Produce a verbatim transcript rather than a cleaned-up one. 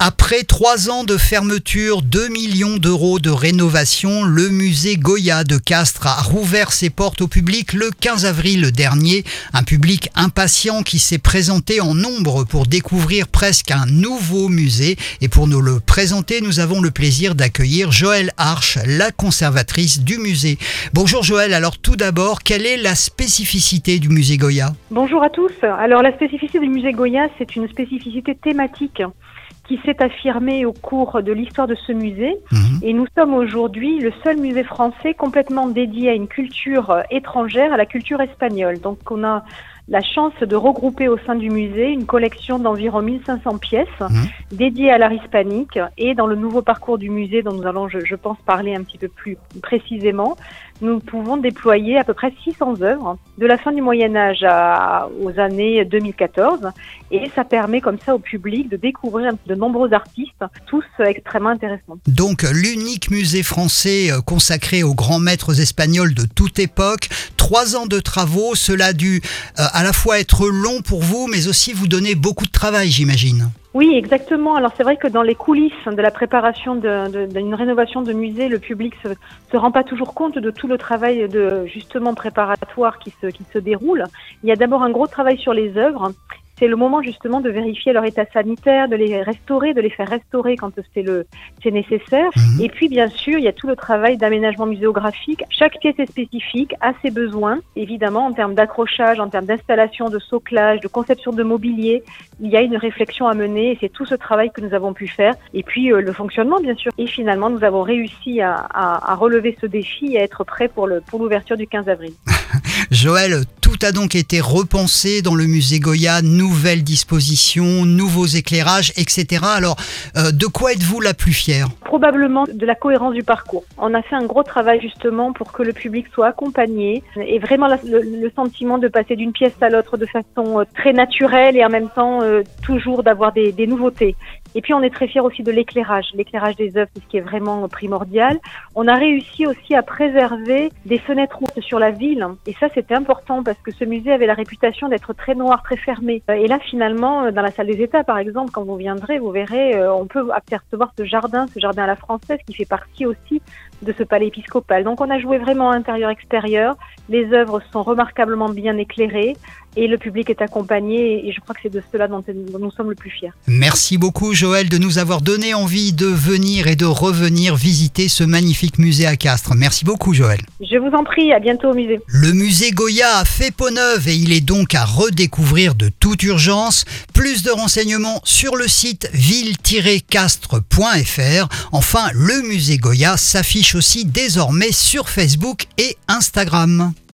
Après trois ans de fermeture, deux millions d'euros de rénovation, le musée Goya de Castres a rouvert ses portes au public le quinze avril dernier. Un public impatient qui s'est présenté en nombre pour découvrir presque un nouveau musée. Et pour nous le présenter, nous avons le plaisir d'accueillir Joëlle Arche, la conservatrice du musée. Bonjour Joëlle, alors tout d'abord, quelle est la spécificité du musée Goya ? Bonjour à tous. Alors la spécificité du musée Goya, c'est une spécificité thématique qui s'est affirmée au cours de l'histoire de ce musée. Mmh. Et nous sommes aujourd'hui le seul musée français complètement dédié à une culture étrangère, à la culture espagnole. Donc on a la chance de regrouper au sein du musée une collection d'environ mille cinq cents pièces mmh. dédiées à l'art hispanique. Et dans le nouveau parcours du musée dont nous allons, je, je pense, parler un petit peu plus précisément, nous pouvons déployer à peu près six cents œuvres de la fin du Moyen-Âge à, aux années deux mille quatorze. Et ça permet comme ça au public de découvrir de nombreux artistes, tous extrêmement intéressants. Donc l'unique musée français consacré aux grands maîtres espagnols de toute époque. Trois ans de travaux, cela a dû euh, à la fois être long pour vous, mais aussi vous donner beaucoup de travail, j'imagine. Oui, exactement. Alors c'est vrai que dans les coulisses de la préparation de, de, d'une rénovation de musée, le public se, se rend pas toujours compte de tout le travail de justement préparatoire qui se, qui se déroule. Il y a d'abord un gros travail sur les œuvres. C'est le moment justement de vérifier leur état sanitaire, de les restaurer, de les faire restaurer quand c'est le c'est nécessaire. Mmh. Et puis bien sûr, il y a tout le travail d'aménagement muséographique. Chaque pièce est spécifique, a ses besoins. Évidemment, en termes d'accrochage, en termes d'installation, de soclage, de conception de mobilier, il y a une réflexion à mener et c'est tout ce travail que nous avons pu faire. Et puis euh, le fonctionnement bien sûr. Et finalement, nous avons réussi à, à, à relever ce défi et à être prêts pour le pour l'ouverture du quinze avril. Joëlle, tout a donc été repensé dans le musée Goya, nouvelles dispositions, nouveaux éclairages, et cetera. Alors, euh, de quoi êtes-vous la plus fière ? Probablement de la cohérence du parcours. On a fait un gros travail justement pour que le public soit accompagné et vraiment la, le, le sentiment de passer d'une pièce à l'autre de façon euh, très naturelle et en même temps euh, toujours d'avoir des, des nouveautés. Et puis on est très fiers aussi de l'éclairage, l'éclairage des œuvres, c'est ce qui est vraiment primordial. On a réussi aussi à préserver des fenêtres ouvertes sur la ville, et ça c'était important parce que ce musée avait la réputation d'être très noir, très fermé. Et là finalement, dans la salle des États par exemple, quand vous viendrez, vous verrez, on peut apercevoir ce jardin, ce jardin à la française qui fait partie aussi de ce palais épiscopal. Donc on a joué vraiment intérieur-extérieur, les œuvres sont remarquablement bien éclairées et le public est accompagné et je crois que c'est de cela dont nous sommes le plus fiers. Merci beaucoup Joëlle de nous avoir donné envie de venir et de revenir visiter ce magnifique musée à Castres. Merci beaucoup Joëlle. Je vous en prie, à bientôt au musée. Le musée Goya a fait peau neuve et il est donc à redécouvrir de toute urgence. Plus de renseignements sur le site ville tiret castres point f r. Enfin, le musée Goya s'affiche aussi désormais sur Facebook et Instagram.